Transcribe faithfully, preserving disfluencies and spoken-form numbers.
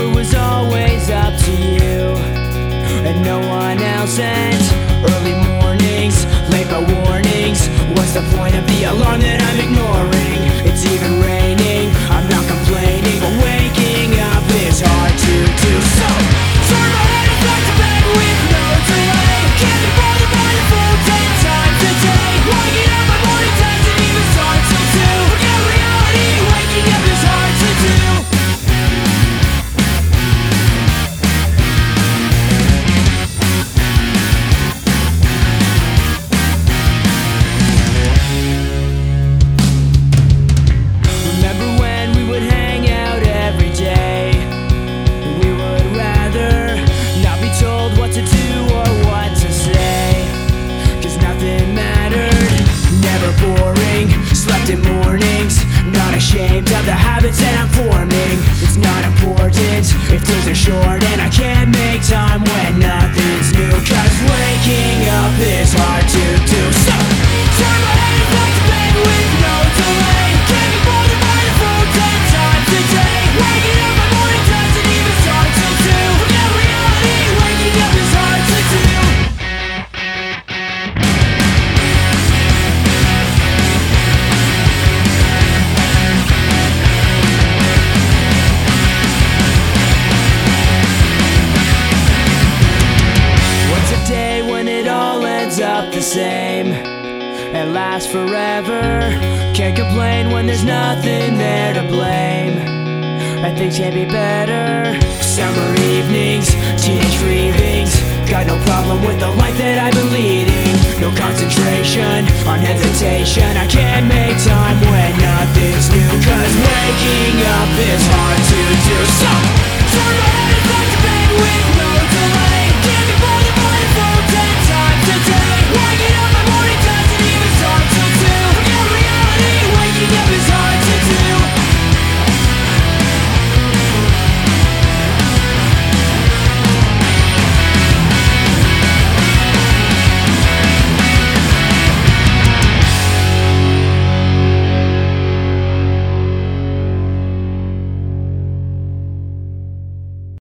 it was always up to you and no one else. And early mornings, late by warnings. What's the point of the alarm that I'm ignoring? It's even raining, I'm not complaining, but waking up is hard to do. So, turn my head and back to bed with no delay. Can't be bothered by the full ten times a day. Waking up my morning doesn't even start till two. Forget reality, waking up is hard to do. What to do or what to say, cause nothing mattered. Never boring, slept in mornings. Not ashamed of the habits that I'm forming. It's not important if days are short and I can't make time when nothing's new. Cause waking up is hard to do. So, turn my head back to bed with no delay. Can't be bothered by the phone ten times a day. Waking up my morning doesn't even start till two. Forget reality, waking up is hard to do. What's a day when it all ends up the same and lasts forever? Can't complain when there's nothing there to blame, and things can be better. Summer evenings, teenage feelings. Got no problem with the life that I've been leading. No concentration on hesitation. I can't